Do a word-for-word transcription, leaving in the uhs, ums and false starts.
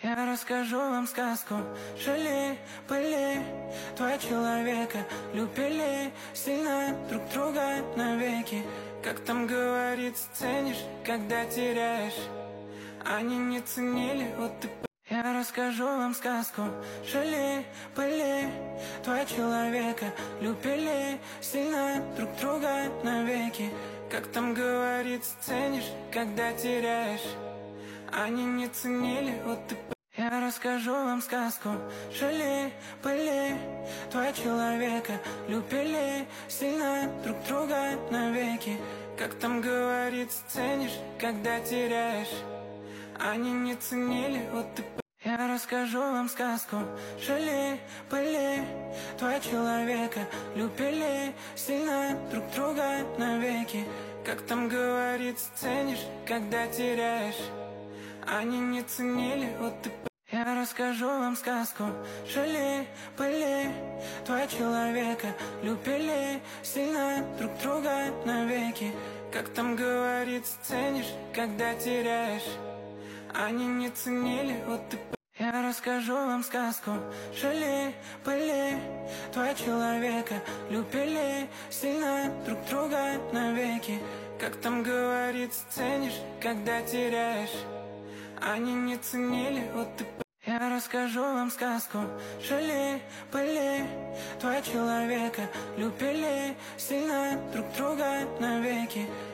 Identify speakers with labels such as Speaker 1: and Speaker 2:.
Speaker 1: Я расскажу вам сказку, жили, были два человека, любили сильно друг друга навеки. Как там говорится, ценишь, когда теряешь. Они не ценили, вот и п... Я расскажу вам сказку, жили, были два человека, любили сильно друг друга навеки. Как там говорится, ценишь, когда теряешь. Они не ценили, вот и п... Я расскажу вам сказку, жили, были два человека, любили сильно друг друга навеки. Как там говорится, ценишь, когда теряешь. Они не ценили, вот и п... Я расскажу вам сказку, жили, были два человека, любили сильно друг друга навеки. Как там говорится, ценишь, когда теряешь. Они не ценили, вот и п... Я расскажу вам сказку, жили, были два человека, любили сильно друг друга навеки. Как там говорится, ценишь, когда теряешь. Они не ценили, вот и п... Я расскажу вам сказку, жили, были два человека, любили сильно друг друга навеки. Как там говорится, ценишь, когда теряешь. Они не ценили, вот и п... Я расскажу вам сказку, жили, были два человека, любили сильно друг друга навеки.